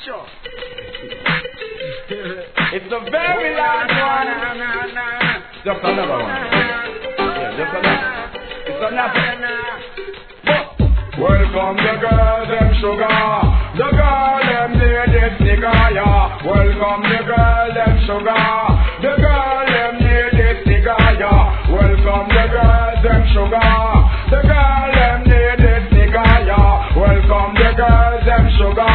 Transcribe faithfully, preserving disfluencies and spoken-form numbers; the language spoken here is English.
Sure. It's a very large one. Just another one. Yeah, just another. It's another. Welcome the girls, them sugar. The girl, them ladies, nigga, yeah. Welcome the girl, them sugar. The girl, them ladies, nigga, yeah. Welcome the girls, them sugar. The girl, them ladies, nigga, yeah. Welcome the girls, them sugar.